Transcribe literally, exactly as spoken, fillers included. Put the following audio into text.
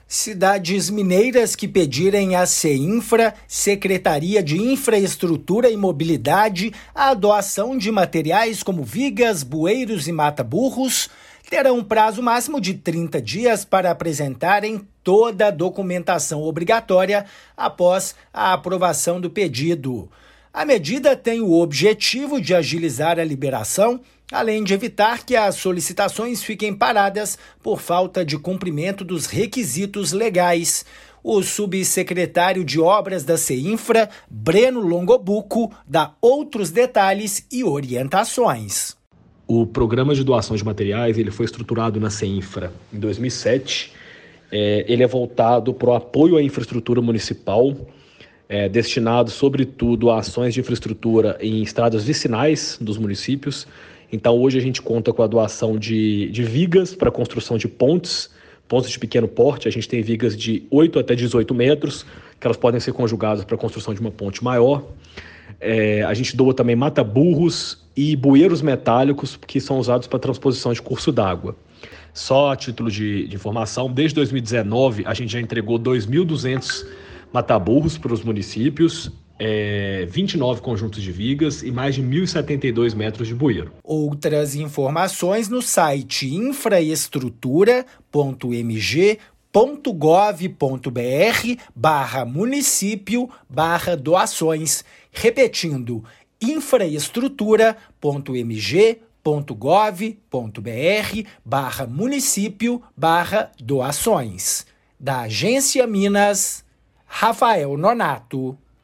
Cidades mineiras que pedirem à CEINFRA, Secretaria de Infraestrutura e Mobilidade, a doação de materiais como vigas, bueiros e mata-burros, terão um prazo máximo de trinta dias para apresentarem toda a documentação obrigatória após a aprovação do pedido. A medida tem o objetivo de agilizar a liberação, além de evitar que as solicitações fiquem paradas por falta de cumprimento dos requisitos legais. O subsecretário de Obras da CEINFRA, Breno Longobuco, dá outros detalhes e orientações. O programa de doação de materiais ele foi estruturado na CEINFRA em dois mil e sete. É, ele é voltado para o apoio à infraestrutura municipal, é, destinado, sobretudo, a ações de infraestrutura em estradas vicinais dos municípios. Então, hoje a gente conta com a doação de, de vigas para a construção de pontes, pontes de pequeno porte. A gente tem vigas de oito até dezoito metros, que elas podem ser conjugadas para a construção de uma ponte maior. É, a gente doa também mata-burros e bueiros metálicos, que são usados para transposição de curso d'água. Só a título de, de informação, desde dois mil e dezenove, a gente já entregou dois mil e duzentos mata-burros para os municípios, É, vinte e nove conjuntos de vigas e mais de mil e setenta e dois metros de bueiro. Outras informações no site infraestrutura.mg.gov.br barra município barra doações. Repetindo, infraestrutura.mg.gov.br barra município barra doações. Da Agência Minas, Rafael Nonato.